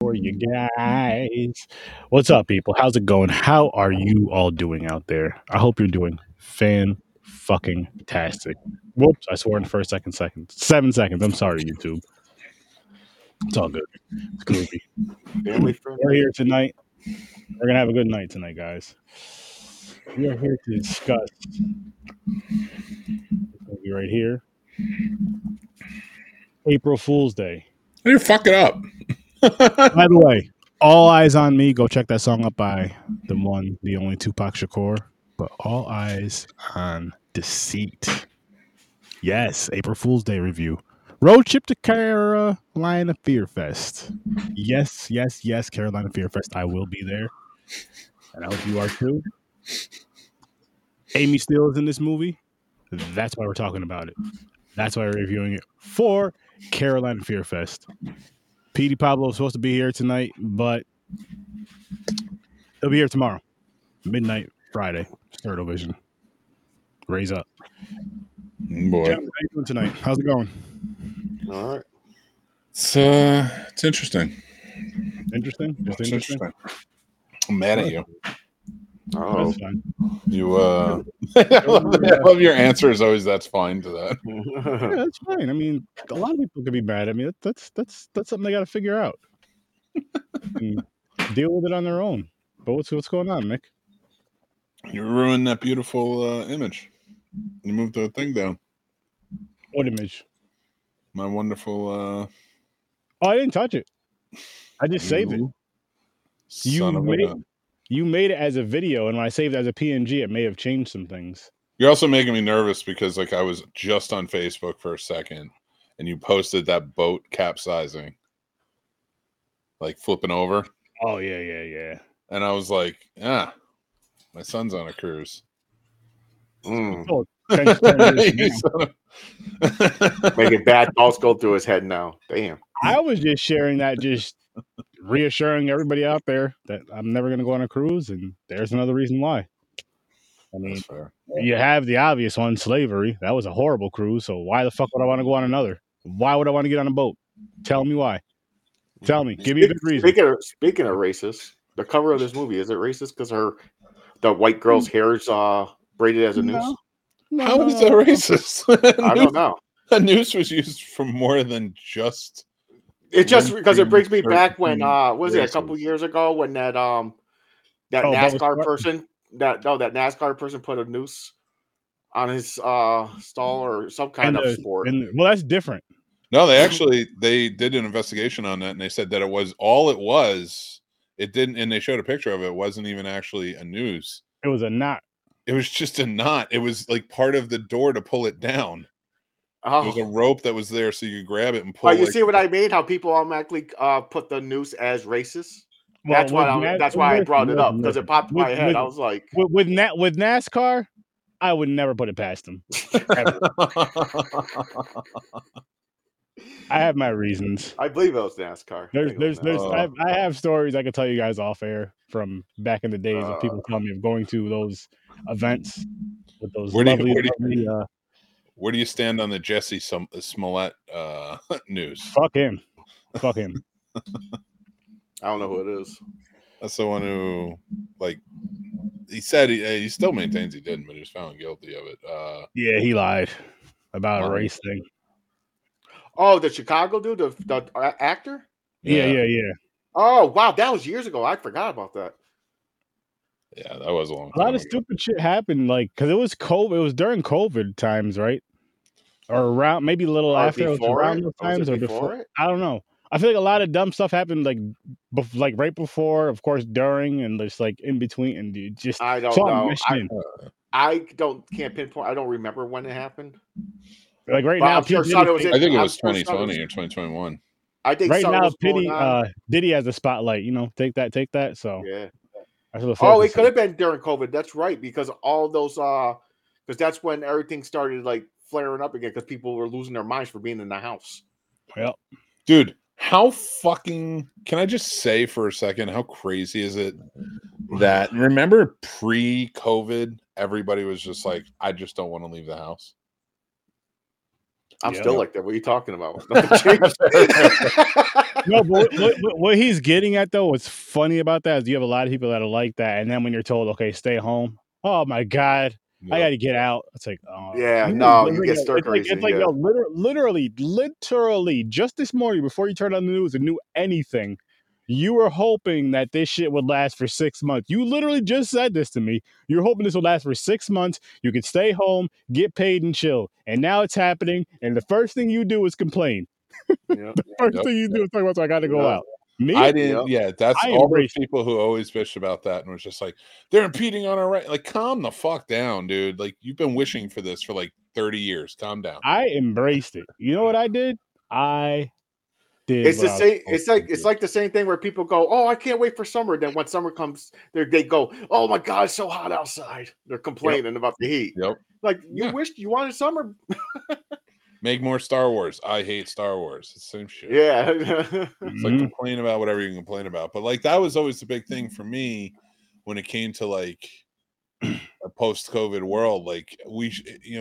for you guys. What's up, people? How's it going? How are you all doing out there? I hope you're doing fan-fucking-tastic. Whoops, I swore in the first second. 7 seconds. I'm sorry, YouTube. It's all good. It's groovy. We're here tonight. We're going to have a good night tonight, guys. We are here to discuss this movie right here. April Fool's Day. You fuck it up. By the way, All Eyes on Me. Go check that song up by the one, the only Tupac Shakur. But All Eyes on Deceit. Yes, April Fool's Day review. Road trip to Carolina Fear Fest. Yes, Carolina Fear Fest. I will be there. And I hope you are too. Amy Steele is in this movie. That's why we're talking about it. That's why we're reviewing it for Carolina Fear Fest. Petey Pablo is supposed to be here tonight, but he'll be here tomorrow. Midnight Friday. Stereo Vision. Raise up. Boy. Jeff, how you doing tonight? How's it going? All right. It's interesting. Interesting? Just It's interesting? I'm mad at you. Oh, That's fine. You I love your answer is always that's fine to that. Yeah, that's fine. I mean, a lot of people could be mad at me. That's something they got to figure out. And deal with it on their own. But what's going on, Mick? You ruined that beautiful image. You moved the thing down. What image? My wonderful Oh, I didn't touch it. I just saved it. You made it as a video, and when I saved it as a PNG, it may have changed some things. You're also making me nervous because like I was just on Facebook for a second and you posted that boat capsizing. Like flipping over. Oh, yeah. And I was like, my son's on a cruise. Oh, making bad thoughts go through his head now. Damn. I was just sharing that, just reassuring everybody out there that I'm never going to go on a cruise, and there's another reason why. I mean, That's fair. You have the obvious one, slavery. That was a horrible cruise, so why the fuck would I want to go on another? Why would I want to get on a boat? Tell me why. Tell me. Give me a good reason. Speaking of racist, the cover of this movie, is it racist because the white girl's hair is braided as a noose? No, How is that racist? I don't know. A noose was used for more than just. It's just because it brings me back when was it a couple years ago when that NASCAR person that NASCAR person put a noose on his stall or some kind of sport. Well, that's different. No, they did an investigation on that, and they said that it didn't, and they showed a picture of it. It wasn't even actually a noose. It was a knot. It was just a knot. It was like part of the door to pull it down. Oh. It was a rope that was there so you could grab it and pull. Oh, you see what I mean? How people automatically put the noose as racist? Well, that's why I brought it up because it popped in my head. I was like, with NASCAR, I would never put it past them. I have my reasons. I believe it was NASCAR. I have stories I could tell you guys off air from back in the days of people telling me of going to those events with those where do you stand on the Jesse Smollett news? Fuck him. I don't know who it is. That's the one who, like, he said he still maintains he didn't, but he was found guilty of it. Yeah, he lied about a race thing. Oh, the Chicago dude, the actor? Yeah. Oh, wow. That was years ago. I forgot about that. Yeah, that was a long time. A lot of stupid shit happened, like, because it was COVID. It was during COVID times, right? Or around, maybe a little after. It was around those times or before it? I don't know. I feel like a lot of dumb stuff happened, like right before, of course, during, and just like in between. And just I don't know. I can't pinpoint. I don't remember when it happened. Like right now, I think it was 2020 or 2021. I think right now, Diddy has the spotlight. You know, take that. So yeah. It could have been during COVID. That's right, because all those because that's when everything started like flaring up again because people were losing their minds for being in the house. Well, dude, how fucking can I just say for a second? How crazy is it that remember pre-COVID, everybody was just like, I just don't want to leave the house. I'm still like that. What are you talking about? No, but what he's getting at though, what's funny about that is you have a lot of people that are like that, and then when you're told, okay, stay home, oh my god, I got to get out. It's like, oh, Yeah, no, you get stir it's crazy. like yo, literally, just this morning before you turned on the news and knew anything, you were hoping that this shit would last for 6 months. You literally just said this to me. You're hoping this will last for 6 months. You could stay home, get paid, and chill. And now it's happening, and the first thing you do is complain. Yep. The first thing you do is talk about, so I got to go out. Me? I didn't. Yeah, that's I all those embrace people who always bitched about that and was just like, they're impeding on our right. Like, calm the fuck down, dude. Like, you've been wishing for this for like 30 years. Calm down. I embraced it. You know what I did? I did. It's the same. It's like the same thing where people go, "Oh, I can't wait for summer." Then when summer comes, they go, "Oh my god, it's so hot outside." They're complaining about the heat. Yep. Like you wished you wanted summer. Make more Star Wars. I hate Star Wars. It's the same shit. Yeah. It's like complain about whatever you can complain about. But like that was always the big thing for me when it came to like a post-COVID world. Like we,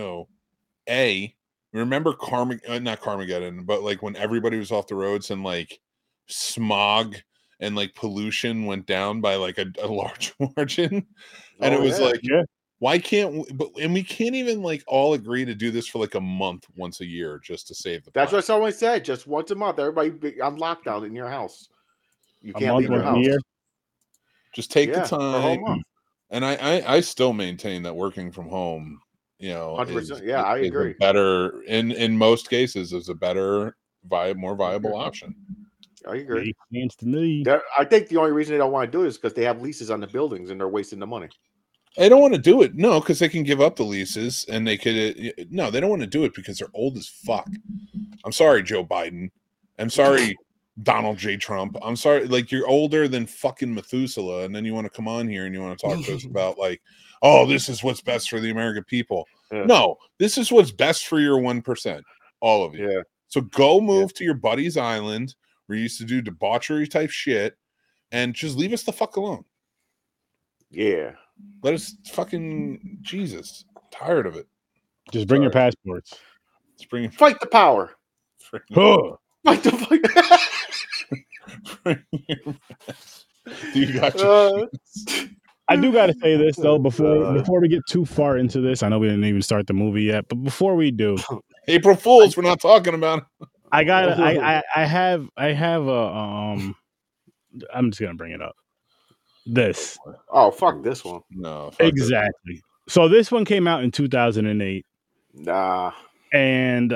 remember not Carmageddon, but like when everybody was off the roads and like smog and like pollution went down by like a large margin, and it was like, why can't we, and we can't even like all agree to do this for like a month once a year just to save the That's what someone said. Just once a month, everybody be on lockdown in your house. You can't leave your house. Just take the time. And I still maintain that working from home, 100%. I agree. Better in most cases is a better more viable option. I agree. I think the only reason they don't want to do it is because they have leases on the buildings and they're wasting the money. They don't want to do it, no, because they can give up the leases and they could. No, they don't want to do it because they're old as fuck. I'm sorry, Joe Biden. I'm sorry, Donald J. Trump. I'm sorry, like you're older than fucking Methuselah, and then you want to come on here and you want to talk to us about like, oh, this is what's best for the American people. Yeah. No, this is what's best for your 1%, all of you. Yeah. So go move to your buddy's island where you used to do debauchery type shit, and just leave us the fuck alone. Yeah. Let us fucking Jesus. Tired of it. Just bring your passports. Fight the power. Fight the fight. Do you got I do got to say this though before we get too far into this. I know we didn't even start the movie yet, but before we do, April Fools, we're not talking about it. I have a I'm just gonna bring it up. This. Oh, fuck this one. No. Exactly. So this one came out in 2008. Nah. And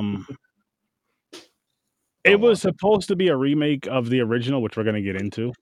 it was supposed to be a remake of the original, which we're going to get into.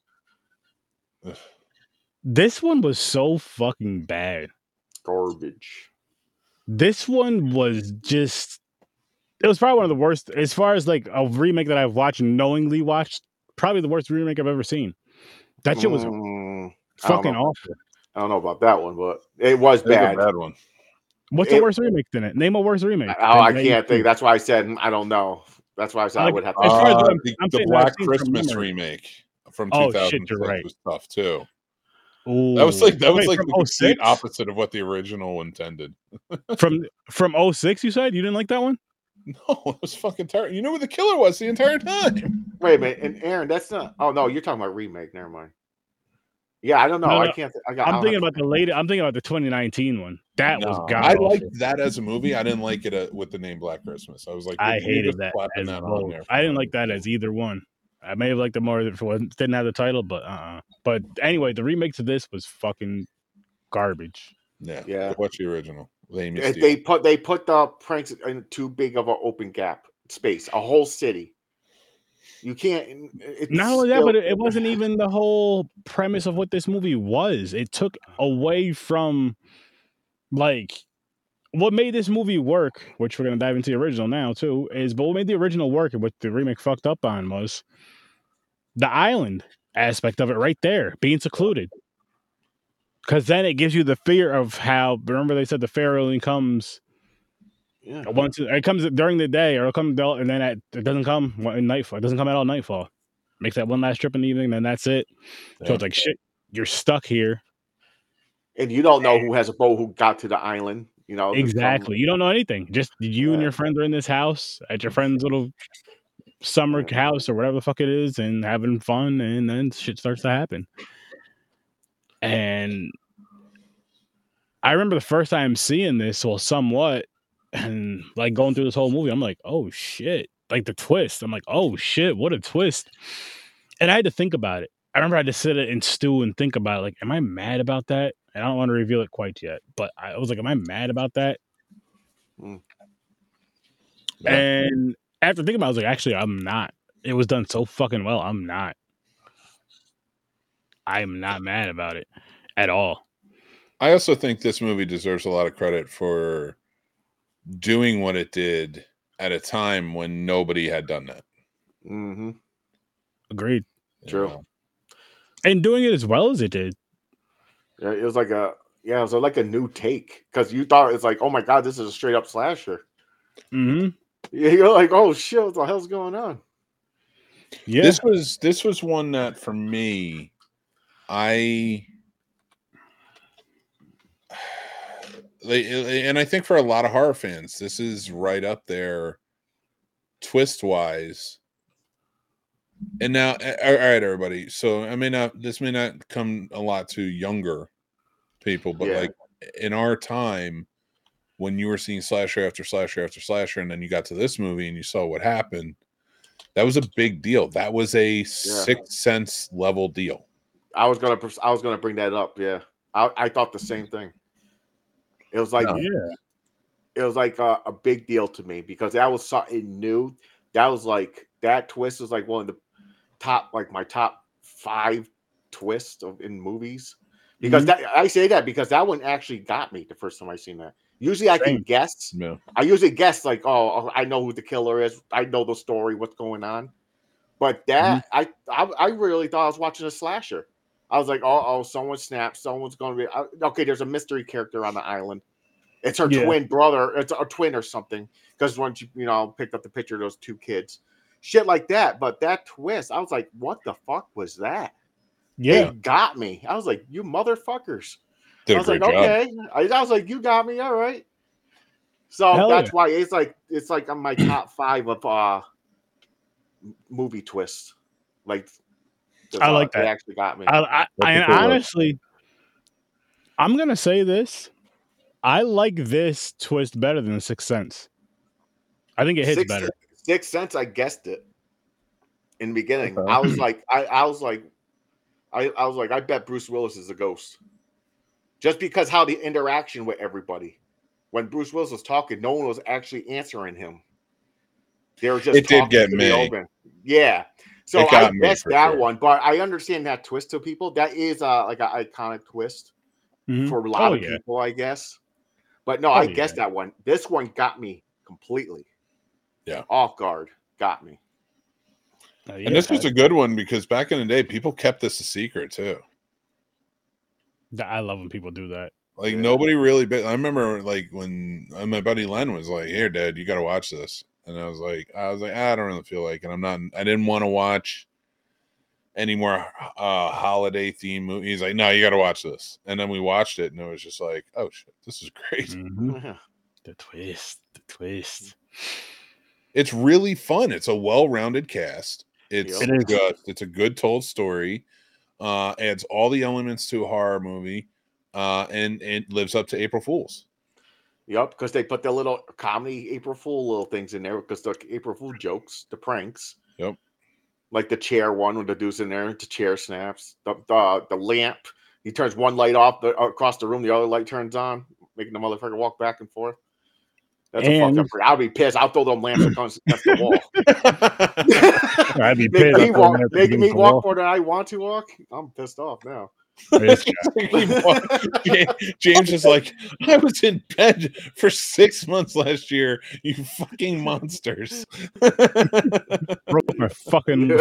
This one was so fucking bad. Garbage. This one was just... It was probably one of the worst, as far as like a remake that I've knowingly watched, probably the worst remake I've ever seen. That shit was fucking awful. I don't know about that one, but it was bad. A bad one. What's the worst remake in it? Name a worst remake. I can't think. That's why I said I don't know. That's why I said I would have to. The Black Christmas remake from 2006 was tough too. Ooh. That was like the complete opposite of what the original intended. from 06, you said you didn't like that one? No, it was fucking terrible. You knew where the killer was the entire time. Wait a minute, and Aaron, that's not. Oh no, you're talking about remake. Never mind. Yeah, I don't know. I can't. I'm thinking about the later. I'm thinking about the 2019 one. That was god. I liked that as a movie. I didn't like it with the name Black Christmas. I was like, I hated that. I didn't like that as either one. I may have liked it more if it didn't have the title, but But anyway, the remake to this was fucking garbage. Yeah. What's the original? They put the pranks in too big of an open gap space, a whole city. You can't. Not only that, but it wasn't even the whole premise of what this movie was. It took away from, like, what made this movie work, which we're going to dive into the original now, too, but what made the original work and what the remake fucked up on was the island aspect of it right there, being secluded. Because then it gives you the fear of how, remember they said the Pharaoh only comes once, it comes during the day, or it'll come, and then it doesn't come in nightfall. It doesn't come at all nightfall. Makes that one last trip in the evening, then that's it. Yeah. So it's like, shit, you're stuck here. And you don't know who has a boat who got to the island. You know, exactly. You don't know anything. Just you and your friends are in this house at your friend's little summer house or whatever the fuck it is and having fun, and then shit starts to happen. And I remember the first time seeing this, well, somewhat, and like going through this whole movie, I'm like, oh shit. Like the twist. I'm like, oh shit, what a twist. And I had to think about it. I remember I had to sit and stew and think about it. Like, am I mad about that? And I don't want to reveal it quite yet, but I was like, am I mad about that? Yeah. And after thinking about it, I was like, actually, I'm not. It was done so fucking well. I'm not mad about it at all. I also think this movie deserves a lot of credit for doing what it did at a time when nobody had done that. Mm-hmm. Agreed. True. And doing it as well as it did. Yeah, it was like a new take, because you thought it's like, oh my god, this is a straight up slasher. Mm-hmm. Yeah, you're like, oh shit, what the hell's going on? Yeah, this was one that for me, and I think for a lot of horror fans, this is right up there, twist wise. And now, all right, everybody. So this may not come a lot to younger people, but like in our time, when you were seeing slasher after slasher after slasher, and then you got to this movie and you saw what happened, that was a big deal. That was a Sixth Sense level deal. I was gonna bring that up. Yeah, I thought the same thing. It was like it was like a big deal to me, because that was something new. That was like, that twist was like one of the top, like my top 5 twists in movies. Because I say that because that one actually got me the first time I seen that. Usually I can guess. No. I usually guess like, oh, I know who the killer is. I know the story, what's going on. But that I really thought I was watching a slasher. I was like, oh, someone snapped. Someone's going to be okay. There's a mystery character on the island. It's her twin brother. It's a twin or something. Because when she, picked up the picture of those 2 kids, shit like that. But that twist, I was like, what the fuck was that? Yeah, it got me. I was like, you motherfuckers. I was like, okay. I was like, you got me. All right. So that's why it's like on my top 5 of movie twists. Like, I like that. They actually got me. I honestly, I'm gonna say this. I like this twist better than The Sixth Sense. I think it hits better. Sixth Sense, I guessed it in the beginning. Okay. I was like, I bet Bruce Willis is a ghost. Just because how the interaction with everybody. When Bruce Willis was talking, no one was actually answering him. They were just it did get me. Open. Yeah. So I guessed that one, but I understand that twist to people. That is like an iconic twist for a lot of people, I guess. But no, I guessed that one. This one got me completely. Yeah. Off guard. Got me. And this was a good one because back in the day, people kept this a secret too. I love when people do that. Like nobody really. I remember like when my buddy Len was like, "Here, Dad, you got to watch this," and I was like, I don't really feel like it. I didn't want to watch any more holiday theme movie. He's like, "No, you got to watch this," and then we watched it, and it was just like, "Oh shit, this is great." Mm-hmm. The twist. It's really fun. It's a well-rounded cast. It's a good told story. Adds all the elements to a horror movie, and it lives up to April Fools. Yep, because they put the little comedy April Fool little things in there because the April Fool jokes, the pranks. Yep. Like the chair one with the dude's in there, the chair snaps. The lamp, he turns one light off across the room, the other light turns on, making the motherfucker walk back and forth. That's a fucked up. I'll be pissed. I'll throw them lamps against the wall. I'd be pissed. Making me walk more than I want to walk. I'm pissed off now. James is like, I was in bed for 6 months last year. You fucking monsters. Broke my fucking.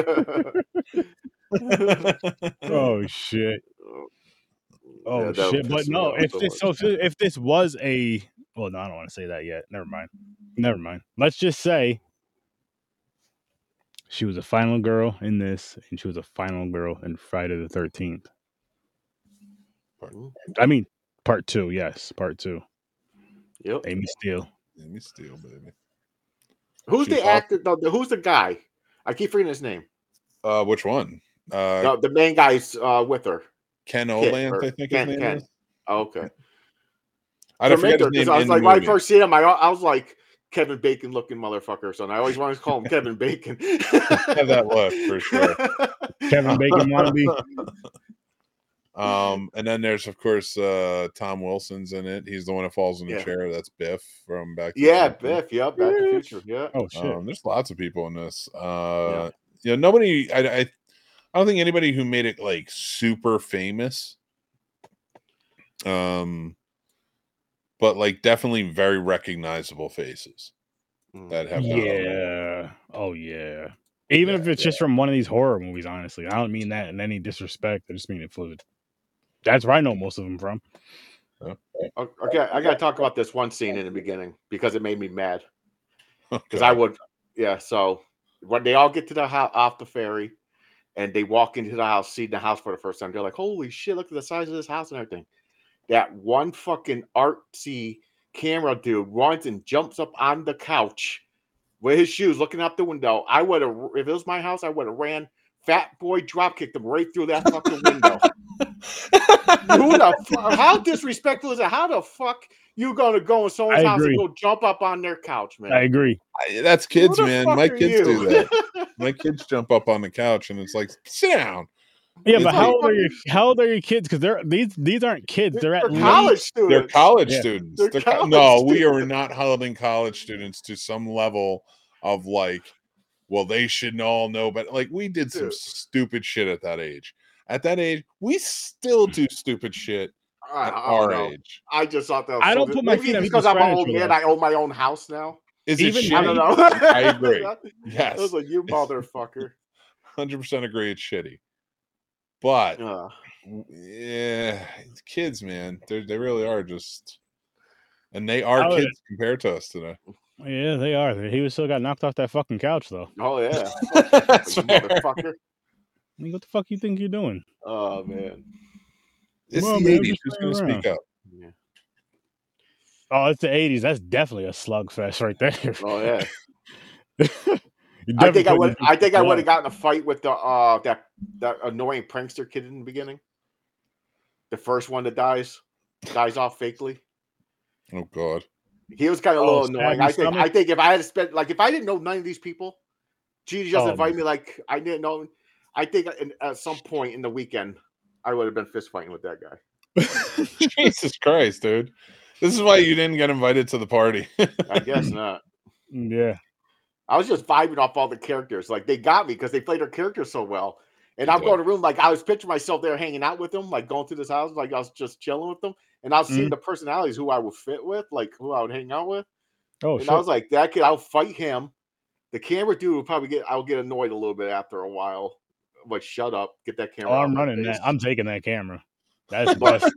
Oh shit. Oh shit! But no, if this was a, well, no, I don't want to say that yet. Never mind. Let's just say she was a final girl in this, and she was a final girl in Friday the 13th. I mean, part 2. Yes, part 2. Yep. Amy Steele, baby. Who's the actor? Who's the guy? I keep forgetting his name. Which one? No, the main guy's with her. Ken Olanth, I think his name is. Oh, okay. I don't forget his name. I was like, when I first see him, I was like Kevin Bacon looking motherfucker. So I always wanted to call him Kevin Bacon. Have that look for sure. Kevin Bacon wannabe. And then there's of course Tom Wilson's in it. He's the one that falls in the chair. That's Biff from Back to the Future. Biff. Yep, Back to the Future. Yeah. Oh shit. There's lots of people in this. Nobody. I don't think anybody who made it like super famous. But like definitely very recognizable faces that have. Yeah. Oh yeah. Even if it's just from one of these horror movies, honestly, I don't mean that in any disrespect. I just mean it fluid. That's where I know most of them from. Okay, I got to talk about this one scene in the beginning because it made me mad. Because I would, So when they all get to the house off the ferry, and they walk into the house, see the house for the first time, they're like, "Holy shit! Look at the size of this house and everything." That one fucking artsy camera dude runs and jumps up on the couch with his shoes, looking out the window. I would have, if it was my house, I would have ran. Fat boy drop kicked him right through that fucking window. How disrespectful is it? How the fuck you gonna go in someone's house and go jump up on their couch, man? I agree. That's kids, man. My kids do that. My kids jump up on the couch and it's like, sit down. Yeah, but how old are your kids? Because these aren't kids. They're college students. They're college students. We are not holding college students to some level of like, well, they should all know, but like we did some stupid shit at that age. At that age, we still do stupid shit at our age. I just thought that was I don't put my feet because I'm an old man. I own my own house now. Is it shitty? I don't know. I agree. Yes. I was like, you motherfucker. 100% agree. It's shitty. But kids, man, they really are just, and they are kids compared to us today. Yeah, they are. He was still got knocked off that fucking couch though. Oh yeah, that's motherfucker. I mean, what the fuck you think you're doing? Oh man, it's the 80s. Who's gonna speak up? Yeah. Oh, it's the 80s. That's definitely a slugfest right there. Oh yeah. I think I would have gotten a fight with the that annoying prankster kid in the beginning. The first one that dies off fakely. Oh God. He was kind of a little annoying. I think if I had to spend, like, if I didn't know none of these people, Gigi just invited me like I didn't know. I think at some point in the weekend, I would have been fist fighting with that guy. Jesus Christ, dude. This is why you didn't get invited to the party. I guess not. Yeah. I was just vibing off all the characters. Like, they got me because they played their characters so well. And I'm going to room, like, I was picturing myself there hanging out with them, like going through this house, like I was just chilling with them. And I was seeing the personalities who I would fit with, like who I would hang out with. Oh, and I was like, that kid, I'll fight him. The camera dude will probably I'll get annoyed a little bit after a while. Like, shut up, get that camera. Oh, I'm running that. I'm taking that camera. That's the best.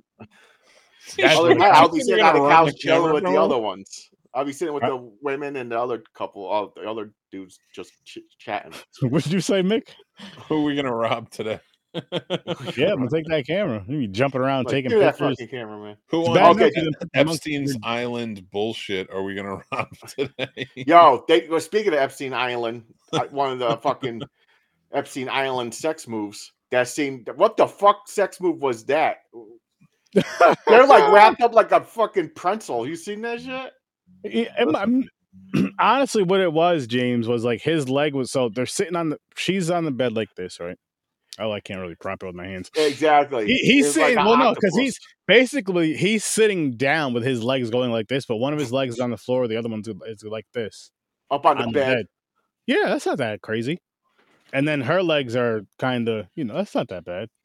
I'll be sitting on the couch chilling with the other ones. I'll be sitting with the women and the other couple, all the other dudes just chatting. What did you say, Mick? Who are we gonna rob today? Yeah, I'm gonna take that camera. You be jumping around taking pictures. That fucking camera, man. Who on Epstein's Island bullshit are we gonna rob today? Yo, speaking of Epstein Island, one of the fucking Epstein Island sex moves. That seemed, what the fuck sex move was that? They're like wrapped up like a fucking pretzel. You seen that shit? Honestly, what it was, James, was like his leg was, so they're sitting she's on the bed like this, right? Oh, I can't really prop it with my hands. Exactly. He's sitting, like, well, no, because he's sitting down with his legs going like this, but one of his legs is on the floor, the other one is like this. Up on the bed. Yeah, that's not that crazy. And then her legs are kind of, that's not that bad.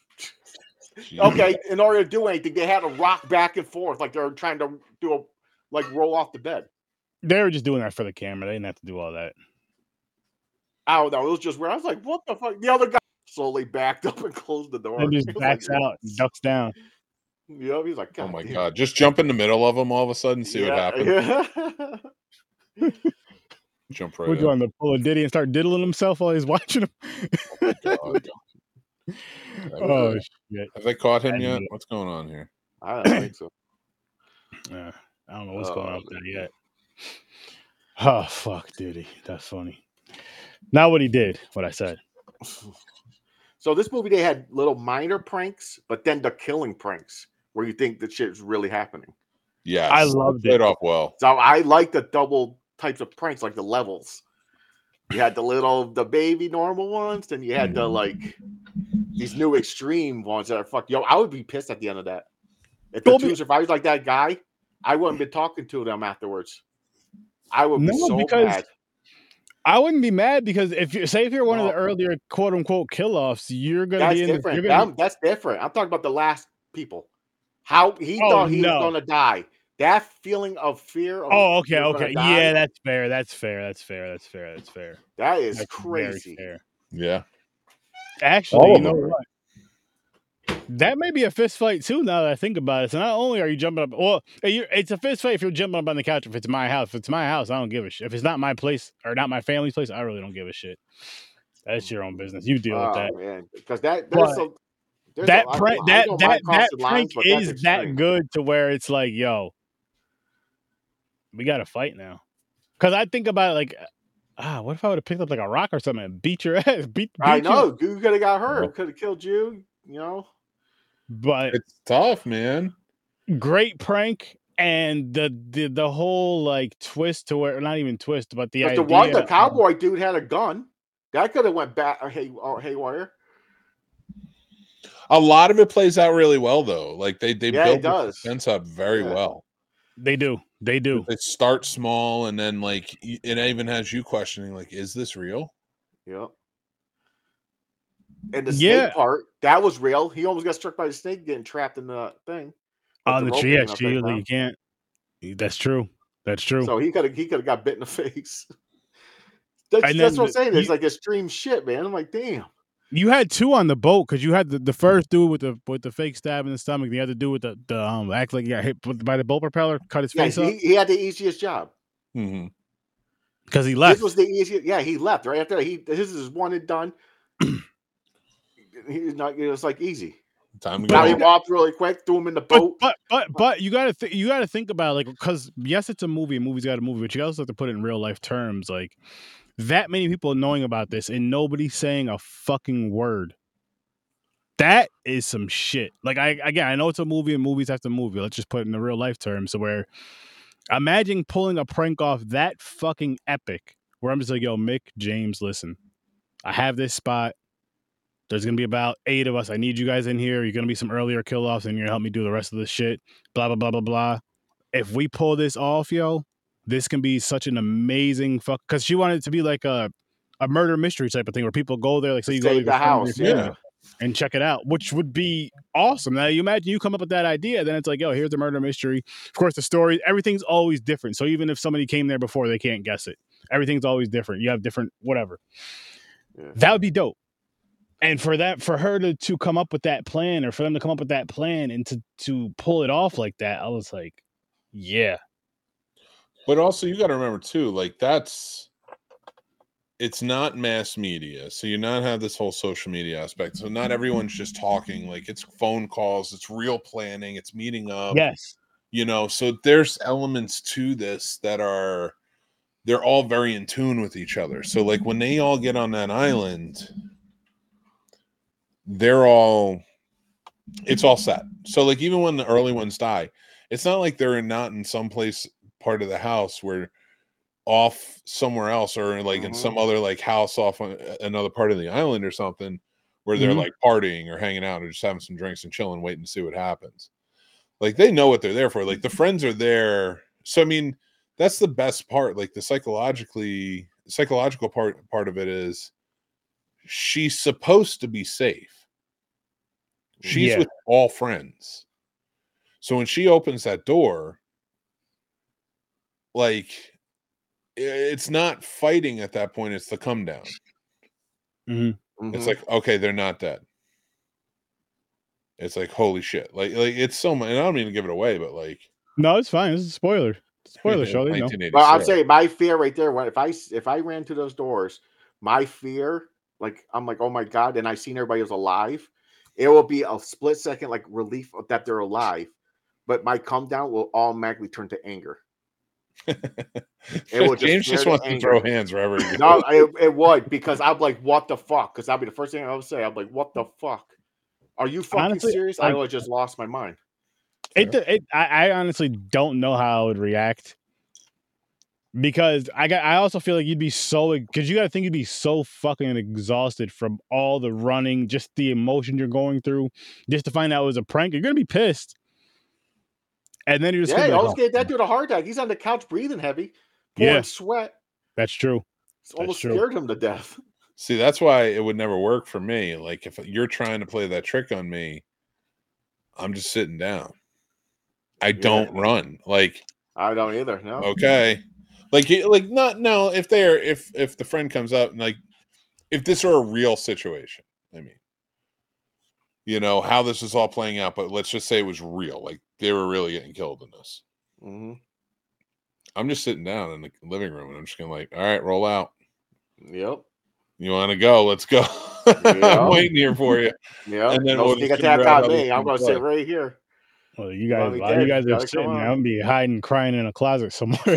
Okay, in order to do anything, they had to rock back and forth like they're trying to roll off the bed. They were just doing that for the camera. They didn't have to do all that. I don't know. It was just where I was like, what the fuck? The other guy slowly backed up and closed the door. And just backs out and ducks down. Yeah, he's like, oh my God. Just jump in the middle of them all of a sudden, see what happens. Yeah. Jump right in. Would you want to pull a Diddy and start diddling himself while he's watching him? Oh, shit. Have they caught him yet? What's going on here? I don't think so. I don't know what's going on with that yet. Oh, fuck, Diddy. That's funny. Not what he did. What I said. So this movie, they had little minor pranks, but then the killing pranks where you think the shit is really happening. Yeah, I loved it. Off well. So I like the double types of pranks, like the levels. You had the baby normal ones, then you had the like these new extreme ones that are fuck. Yo, I would be pissed at the end of that. If the two survivors like that guy, I wouldn't be talking to them afterwards. I would be so mad. I wouldn't be mad because if you're one of the earlier quote unquote kill offs, you're gonna be different. That's different. I'm talking about the last people. How he thought he was gonna die. That feeling of fear. Okay. Yeah, that's fair. That is crazy. Yeah. Actually, you know what? That may be a fist fight too. Now that I think about it, so not only are you jumping up, well, it's a fist fight if you're jumping up on the couch. If it's my house, I don't give a shit. If it's not my place or not my family's place, I really don't give a shit. That's your own business. You deal with that. Man, because that prank is that good to where it's like, yo, we got to fight now. Because I think about it like, what if I would have picked up like a rock or something and beat your ass? I know you could have got hurt. Could have killed you. You know. But it's tough, man. Great prank, and the whole like twist to where not even twist, but the idea. The cowboy dude had a gun that could have went back haywire. A lot of it plays out really well though. Like they build the suspense up very well. They do. They start small, and then like it even has you questioning like, is this real? Yep. And the snake part, that was real. He almost got struck by the snake getting trapped in the thing. On the tree, you can't. That's true. So he could have got bit in the face. That's what I'm saying. It's like extreme shit, man. I'm like, damn. You had two on the boat because you had the first dude with the fake stab in the stomach. The other dude with the act like he got hit by the boat propeller, cut his face up. He had the easiest job. Because he left. This was the easiest. Yeah, he left right after his is one and done. He's not. It was like easy. Time to got him off really quick. Threw him in the boat. But you gotta think about it, like, because yes, it's a movie. A movie's got a movie, but you also have to put it in real life terms. Like that many people knowing about this and nobody saying a fucking word. That is some shit. Like I know it's a movie and movies after movie. Let's just put it in the real life terms. So where imagine pulling a prank off that fucking epic. Where I'm just like, yo, Mick, James, listen, I have this spot. There's going to be about 8 of us. I need you guys in here. You're going to be some earlier kill-offs, and you're going to help me do the rest of the shit. Blah, blah, blah, blah, blah. If we pull this off, yo, this can be such an amazing fuck. Because she wanted it to be like a murder mystery type of thing where people go there, like, so you go to the house, and check it out, which would be awesome. Now, you imagine you come up with that idea, then it's like, yo, here's a murder mystery. Of course, the story, everything's always different. So even if somebody came there before, they can't guess it. Everything's always different. You have different whatever. Yeah. That would be dope. And for her to come up with that plan, or for them to come up with that plan and to pull it off like that, I was like, yeah. But also, you got to remember too, like it's not mass media, so you not have this whole social media aspect. So not everyone's just talking. Like it's phone calls, it's real planning, it's meeting up. Yes, so there's elements to this that they're all very in tune with each other. So like when they all get on that island, it's all set. So like even when the early ones die, it's not like they're not in some place part of the house where off somewhere else, or like in some other like house off on another part of the island or something where they're like partying or hanging out or just having some drinks and chilling, waiting to see what happens. Like they know what they're there for. Like the friends are there. So I mean, that's the best part. Like the psychological part of it is she's supposed to be safe. She's with all friends. So when she opens that door, like it's not fighting at that point, it's the come down. It's like, okay, they're not dead. It's like, holy shit. Like it's so much, and I don't mean to give it away, but like, no, it's fine. This is a spoiler show. You know. Well, I'm saying my fear right there. If I ran to those doors, my fear, like I'm like, oh my god, and I seen everybody was alive. It will be a split second, like relief that they're alive, but my come down will automatically turn to anger. James just wants to throw hands wherever he goes. No, it would, because I'm like, what the fuck? Because that'd be the first thing I would say. I'm like, what the fuck? Are you fucking honestly, serious? Like, I would just lost my mind. I honestly don't know how I would react, because I also feel like you'd be so, because you got to think you'd be so fucking exhausted from all the running, just the emotion you're going through, just to find out it was a prank. You're gonna be pissed, and then you're just I always get that dude a heart attack. He's on the couch breathing heavy, pouring sweat. That's true. It's almost scared him to death. See, that's why it would never work for me. Like, if you're trying to play that trick on me, I'm just sitting down. I don't run. Like, I don't either. No. Okay. Like if the friend comes up and, like, if this were a real situation, I mean, you know how this is all playing out, but let's just say it was real. Like, they were really getting killed in this. Mm-hmm. I'm just sitting down in the living room and I'm just gonna, like, all right, roll out. Yep. You want to go? Let's go. I'm waiting here for you. Yeah. And then we'll attack on me. I'm going to sit right here. Well, you guys are sitting there. I'm gonna be hiding, crying in a closet somewhere.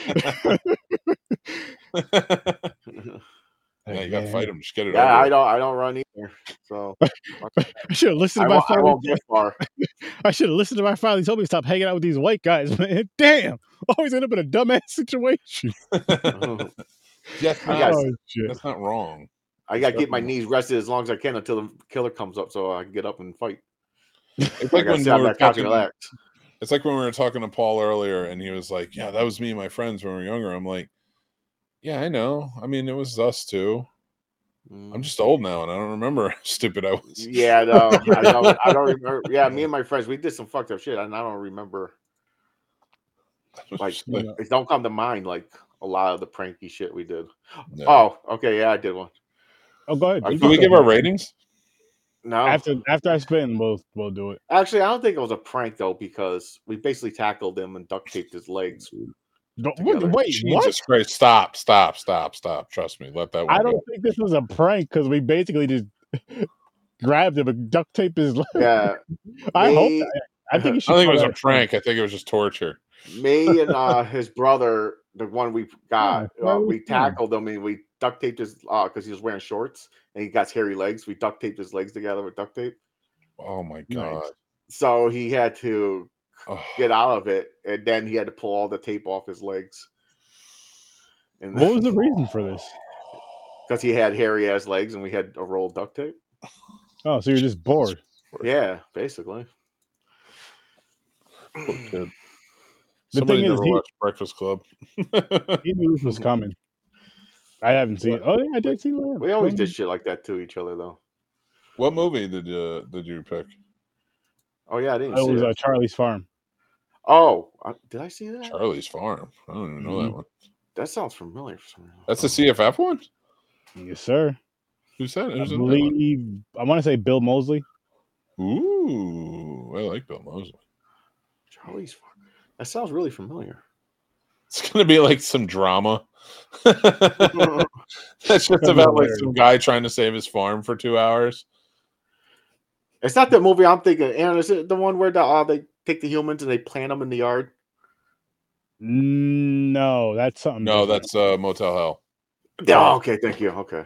Yeah, you gotta fight him. Just get it. Yeah, over. I don't run either. So I should have listened to my father. I won't get far. I should have listened to my father. He told me to stop hanging out with these white guys, man. Damn, always end up in a dumbass situation. That's not wrong. I gotta keep my knees rested as long as I can until the killer comes up, so I can get up and fight. It's like when it's like when we were talking to Paul earlier, and he was like, "Yeah, that was me and my friends when we were younger." I'm like, "Yeah, I know. I mean, it was us too. I'm just old now, and I don't remember how stupid I was." Yeah, no, I don't remember. Yeah, me and my friends, we did some fucked up shit, and I don't remember. Like, it don't come to mind like a lot of the pranky shit we did. No. Oh, okay, yeah, I did one. Oh, go ahead. Can we give our ratings? No. After I spin, we'll do it. Actually, I don't think it was a prank though, because we basically tackled him and duct taped his legs. Wait, Jesus Christ! Stop! Trust me, let that one. I don't think this was a prank, because we basically just grabbed him and duct taped his legs. Yeah, I think it was a prank. I think it was just torture. Me and his brother, the one we got, we tackled him and we duct taped his because he was wearing shorts and he got hairy legs. We duct taped his legs together with duct tape. Oh my god! So he had to get out of it, and then he had to pull all the tape off his legs. And what was the reason for this? Because he had hairy ass legs, and we had a roll of duct tape. Oh, so you're just bored? Yeah, basically. Poor kid. Somebody never watched Breakfast Club. He knew this was coming. I haven't seen it. Oh, yeah, I did see that. We always did shit like that to each other, though. What movie did you pick? Oh, yeah, I didn't see it. It was Charlie's Farm. Oh, did I see that? Charlie's Farm. I don't even know that one. That sounds familiar for some reason. That's the CFF one? Yes, sir. Who said it? I want to say Bill Moseley. Ooh, I like Bill Moseley. Charlie's Farm. That sounds really familiar. It's gonna be like some drama. That's just about like some guy trying to save his farm for 2 hours. It's not the movie I'm thinking. And is it the one where they take the humans and they plant them in the yard? No, that's something. No, different. That's Motel Hell. Oh, okay, thank you. Okay.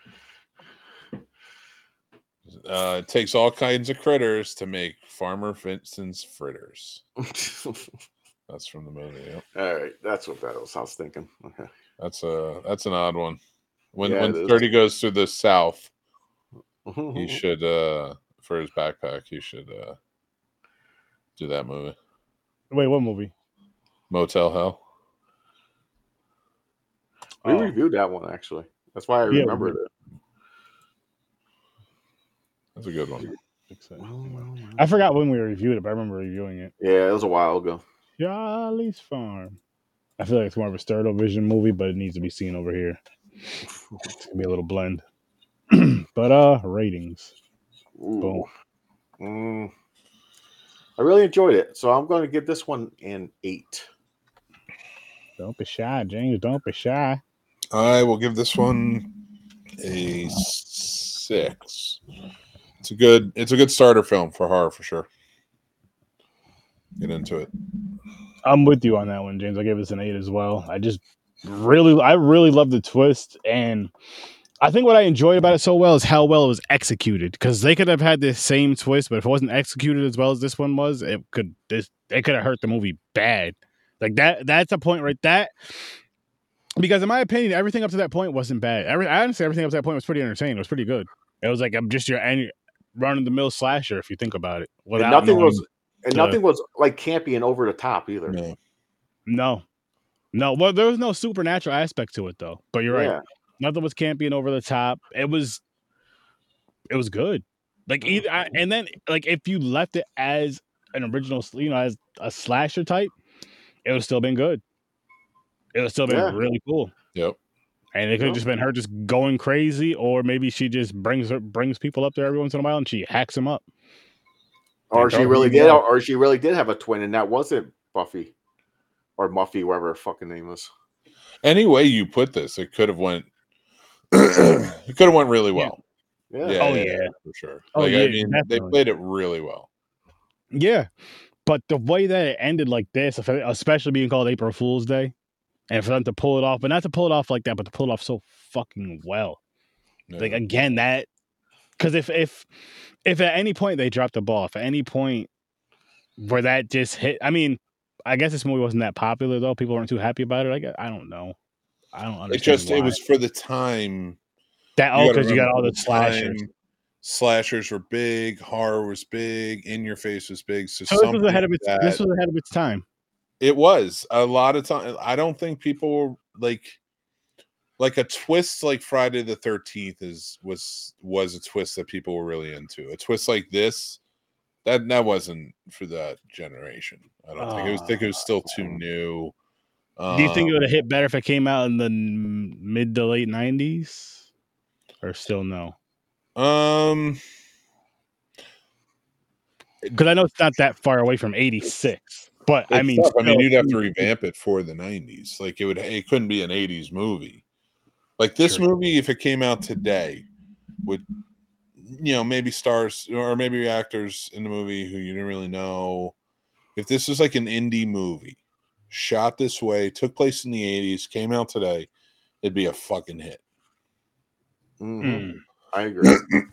It takes all kinds of critters to make Farmer Vincent's fritters. That's from the movie. Yep. All right, that's what that was. I was thinking. Okay, that's an odd one. When Sturdy goes to the South, he should for his backpack. He should do that movie. Wait, what movie? Motel Hell. We reviewed that one actually. That's why I remembered it. That's a good one. I forgot when we reviewed it, but I remember reviewing it. Yeah, it was a while ago. Charlie's Farm. I feel like it's more of a Sterling Vision movie, but it needs to be seen over here. It's gonna be a little blend. But ratings. Boom. I really enjoyed it, so I'm going to give this one an 8. Don't be shy, James. Don't be shy. I will give this one a 6. It's a good starter film for horror for sure. Get into it. I'm with you on that one, James. I gave this an 8 as well. I really love the twist, and I think what I enjoyed about it so well is how well it was executed. Because they could have had the same twist, but if it wasn't executed as well as this one was, it could have hurt the movie bad. Like that's a point right that. Because in my opinion, everything up to that point wasn't bad. Honestly, everything up to that point was pretty entertaining. It was pretty good. It was like I'm just your run-of-the-mill slasher, if you think about it. And nothing was like campy and over the top either. No. Well, there was no supernatural aspect to it though. But you're right. Nothing was campy and over the top. It was good. Like and then like if you left it as an original, as a slasher type, it would still been good. It would still been really cool. Yep. And it could have just been her just going crazy, or maybe she just brings people up there every once in a while and she hacks them up. Or she really did have a twin, and that wasn't Buffy or Muffy, whatever her fucking name was. Any way you put this, it could have went. It could have went really well. Yeah. For sure. I mean, they played it really well. Yeah, but the way that it ended like this, especially being called April Fool's Day, and for them to pull it off, but not to pull it off like that, but to pull it off so fucking well. Yeah. Like again, that because if at any point they dropped the ball, if at any point where that just hit, I mean, I guess this movie wasn't that popular though. People weren't too happy about it. I don't know. I don't understand. It was for the time. Because you got all the slashers. Slashers were big, horror was big, in your face was big. So this was ahead of its time. It was a lot of time. I don't think people were like a twist like Friday the 13th was a twist that people were really into. A twist like this, that wasn't for that generation. I don't think it was still too new. Do you think it would have hit better if it came out in the mid to late 90s? Or still no? Because I know it's not that far away from 86, but I mean, you'd have to revamp it for the 90s. Like it couldn't be an 80s movie. Like this movie, if it came out today, would maybe stars or maybe actors in the movie who you didn't really know. If this was like an indie movie, shot this way, took place in the 80s, came out today, it'd be a fucking hit. Mm-hmm. I agree.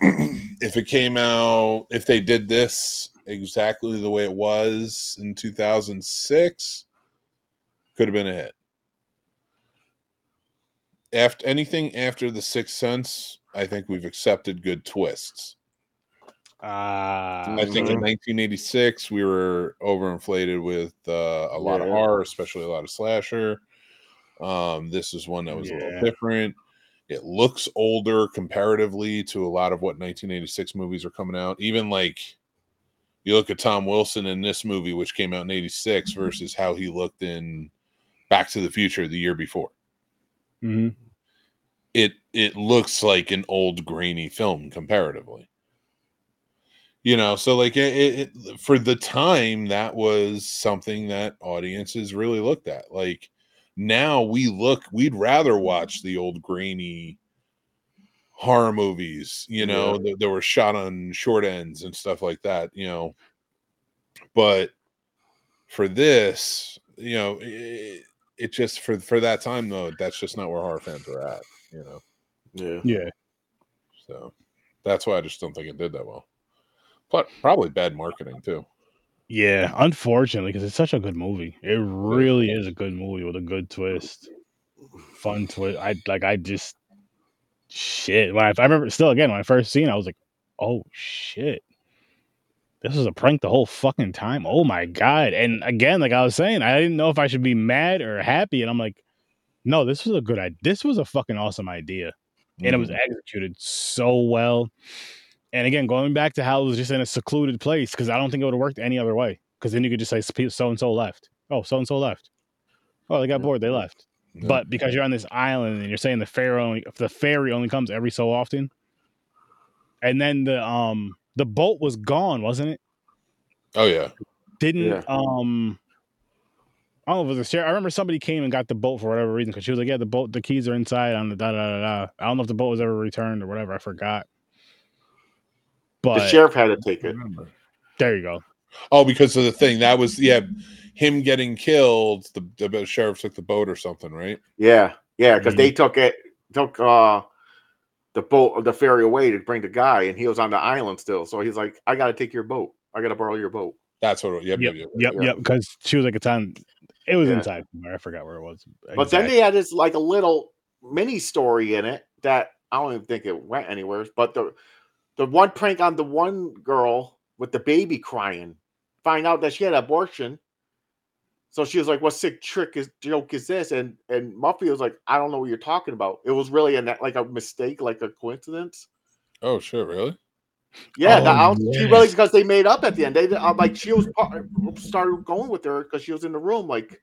If they did this exactly the way it was in 2006, could have been a hit. Anything after The Sixth Sense, I think we've accepted good twists. I think in 1986 we were overinflated with a lot of horror, especially a lot of slasher. This is one that was a little different. It looks older comparatively to a lot of what 1986 movies are coming out. Even like you look at Tom Wilson in this movie, which came out in 86 versus how he looked in Back to the Future the year before. Mm-hmm. It looks like an old grainy film comparatively. So like it for the time, that was something that audiences really looked at. Like now we'd rather watch the old grainy horror movies, that were shot on short ends and stuff like that, but for this, it just for that time though, that's just not where horror fans are at, Yeah. So that's why I just don't think it did that well. But probably bad marketing too. Yeah, unfortunately, because it's such a good movie. It really is a good movie with a good twist, fun twist. I remember still again when I first seen it, I was like, oh shit, this was a prank the whole fucking time. Oh my god! And again, like I was saying, I didn't know if I should be mad or happy, and I'm like, no, this was a good idea. This was a fucking awesome idea, and it was executed so well. And again, going back to how it was just in a secluded place, because I don't think it would have worked any other way. Because then you could just say so-and-so left. Oh, so-and-so left. Oh, they got bored. They left. Yeah. But because you're on this island and you're saying the ferry only comes every so often. And then the boat was gone, wasn't it? Oh, yeah. I don't know if it was a share. I remember somebody came and got the boat for whatever reason. Because she was like, the keys are inside on the da-da-da-da. I don't know if the boat was ever returned or whatever. I forgot. But the sheriff had to take it. There you go. Oh, because of the thing that was him getting killed. The sheriff took the boat or something, right? Yeah, because they took the boat, the ferry away to bring the guy, and he was on the island still. So he's like, "I got to take your boat. I got to borrow your boat." That's what. Yep. Because she was like, it's on. It was inside somewhere. I forgot where it was. Exactly. But then they had this like a little mini story in it that I don't even think it went anywhere. But the one prank on the one girl with the baby crying, find out that she had an abortion. So she was like, "What sick joke is this?" And Muffy was like, "I don't know what you're talking about. It was really like a mistake, like a coincidence." Oh shit! Really? Yeah, she really, because they made up at the end. They like she was started going with her because she was in the room. Like,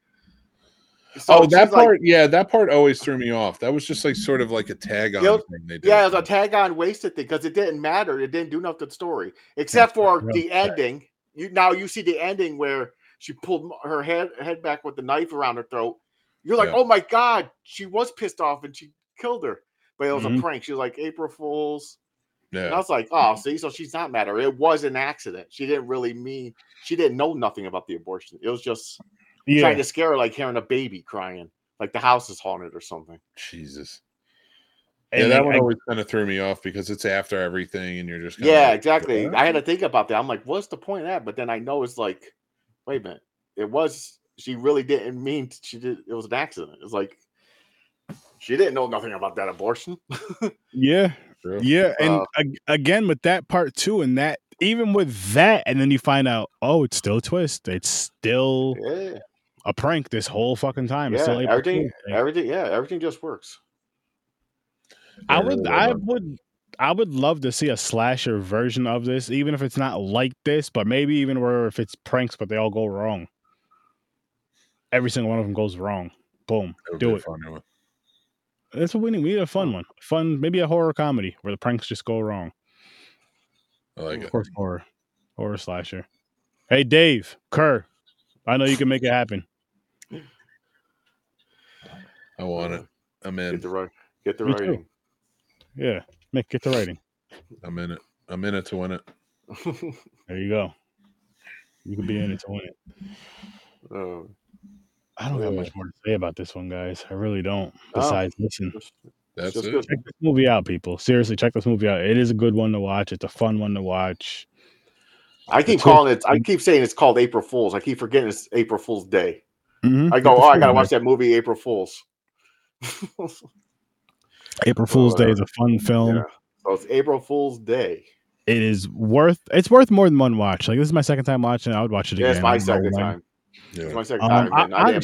so that part, that part always threw me off. That was just like sort of like a tag on thing they did. Yeah, it was a tag on wasted thing because it didn't matter. It didn't do nothing to the story except for the ending. You see the ending where she pulled her head back with the knife around her throat. You're like, oh my god, she was pissed off and she killed her, but it was a prank. She was like, April Fools. Yeah. And I was like, oh, see, so she's not mad. It was an accident. She didn't really mean, she didn't know nothing about the abortion. It was just trying to scare her, like hearing a baby crying, like the house is haunted or something. Jesus. And that one always kind of threw me off because it's after everything and you're just exactly. What? I had to think about that. I'm like, what's the point of that? But then I know it's like, wait a minute. She really didn't mean it was an accident. It's like, she didn't know nothing about that abortion. Yeah. Yeah, and again with that part too, and that even with that, and then you find out, it's still a twist. It's still a prank this whole fucking time. It's still everything just works. I would love to see a slasher version of this, even if it's not like this, but maybe even where if it's pranks, but they all go wrong. Every single one of them goes wrong. Boom, do it. That's what we need. We need a fun one. Maybe a horror comedy where the pranks just go wrong. I like it. Of course, horror slasher. Hey, Dave Kerr, I know you can make it happen. I want it. I'm in. Get the writing. Yeah, get the writing. I'm in it. I'm in it to win it. There you go. You can be in it to win it. I don't have much more to say about this one, guys. I really don't. Besides, listen. That's it. Check this movie out, people. Seriously, check this movie out. It is a good one to watch. It's a fun one to watch. I keep saying it's called April Fools. I keep forgetting it's April Fool's Day. Mm-hmm. I go, I gotta watch that movie, April Fools. April Fool's Day is a fun film. Yeah. So it's April Fool's Day. It's worth more than one watch. Like, this is my second time watching it. I would watch it again. Yeah, it's my second time. Yeah. It's my second time.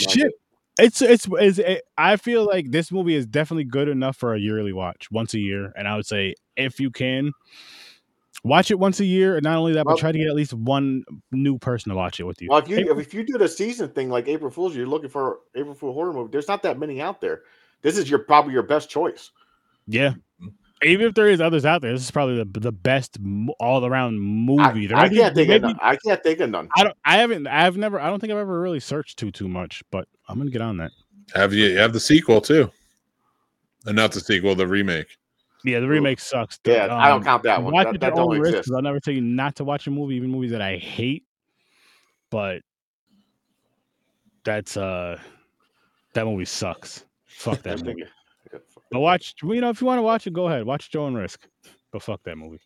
I feel like this movie is definitely good enough for a yearly watch, once a year. And I would say, if you can, watch it once a year. And not only that, but try to get at least one new person to watch it with you. Well, if you do the season thing like April Fool's, you're looking for April Fool horror movie. There's not that many out there. This is probably your best choice. Yeah. Even if there is others out there, this is probably the best all around movie. I can't think of none. I don't think I've ever really searched too much, but I'm gonna get on that. You have the sequel too, and not the sequel, the remake. Yeah, the remake sucks. Yeah, I don't count that one. Watch that don't exist. I'll never tell you not to watch a movie, even movies that I hate. But that's that movie sucks. Fuck that movie. But watch, if you want to watch it, go ahead. Watch Joe and Risk. But fuck that movie.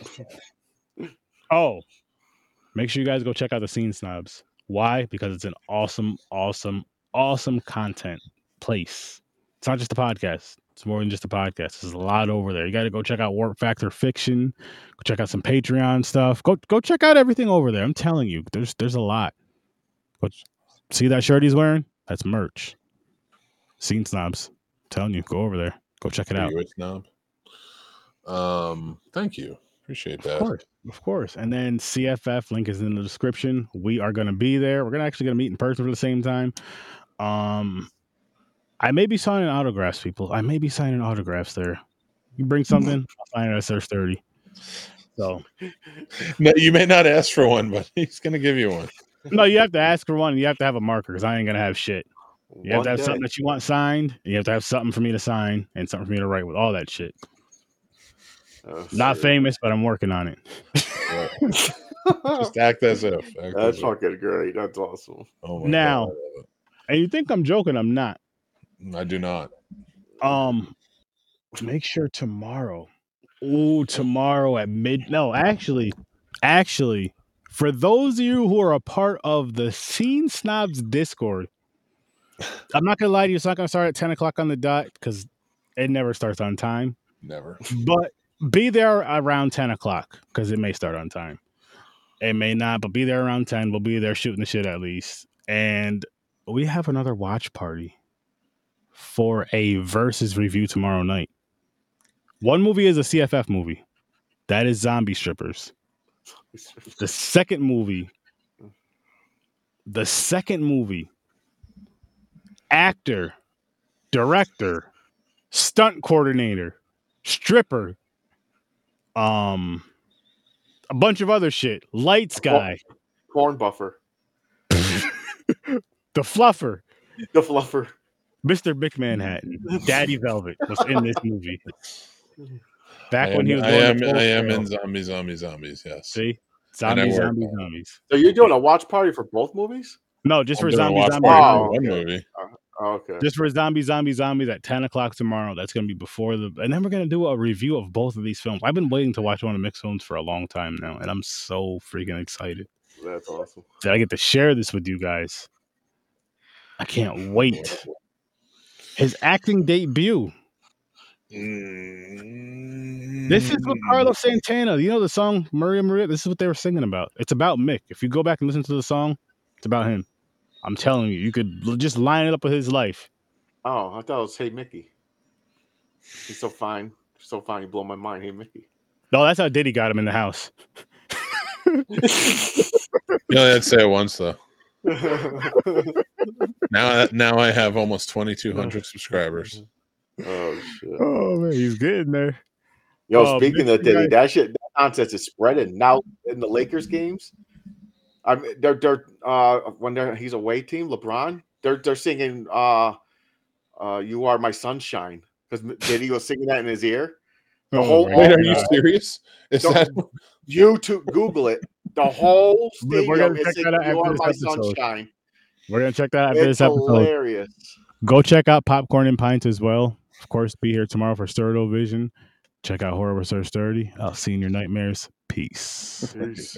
Make sure you guys go check out the Scene Snobs. Why? Because it's an awesome, awesome, awesome content place. It's not just a podcast. It's more than just a podcast. There's a lot over there. You got to go check out Warp Factor Fiction. Go check out some Patreon stuff. Go check out everything over there. I'm telling you, there's a lot. But see that shirt he's wearing? That's merch. Scene Snobs. Telling you, go over there, go check it out. Thank you, appreciate that. Of course. And then CFF link is in the description. We are going to be there. We're actually going to meet in person for the same time. I may be signing autographs, people. I may be signing autographs there. You bring something, I'll sign it at Search 30. So, no, you may not ask for one, but he's going to give you one. No, you have to ask for one, and you have to have a marker because I ain't going to have shit. You have to have something that you want signed. And you have to have something for me to sign and something for me to write with. All that shit. Not famous, but I'm working on it. Just act as if. That's fucking great. That's awesome. Oh my Now, God, and you think I'm joking? I'm not. I do not. Make sure tomorrow. Ooh, tomorrow at No, actually, for those of you who are a part of the Scene Snobs Discord, I'm not gonna lie to you. It's not gonna start at 10 o'clock on the dot because it never starts on time. Never. But be there around 10 o'clock because it may start on time. It may not, but be there around 10. We'll be there shooting the shit at least. And we have another watch party for a versus review tomorrow night. One movie is a CFF movie. That is Zombie Strippers. The second movie, actor, director, stunt coordinator, stripper, a bunch of other shit. Lights guy. Corn buffer. The fluffer. Mr. Big Manhattan. Daddy Velvet was in this movie. Back when he was I am in Zombies, yes. See? Zombies. So you're doing a watch party for both movies? No, just for Zombie. One movie. Okay. Just for Zombies at 10 o'clock tomorrow. That's going to be before and then we're going to do a review of both of these films. I've been waiting to watch one of Mick's films for a long time now, and I'm so freaking excited. That's awesome. That I get to share this with you guys. I can't wait. His acting debut. This is with Carlos Santana. You know the song Maria? This is what they were singing about. It's about Mick. If you go back and listen to the song, it's about him. I'm telling you, you could just line it up with his life. Oh, I thought it was Hey Mickey. He's so fine. So fine, you blow my mind. Hey Mickey. No, that's how Diddy got him in the house. You only had to say it once though. Now I have almost 2,200 subscribers. Oh shit! Oh man, he's getting there. Yo, speaking of Diddy, that nonsense is spreading now in the Lakers games. I mean, they're when he's away team, LeBron, they're singing "You Are My Sunshine" because Diddy was singing that in his ear. The whole. Wait, are you serious? Is that YouTube? Google it. The whole stadium is singing "You Are My episode. Sunshine." We're gonna check that out after this episode. Hilarious. Go check out Popcorn and Pints as well. Of course, be here tomorrow for Sturdo Vision. Check out Horror with Sir Sturdy. I'll see you in your nightmares. Peace.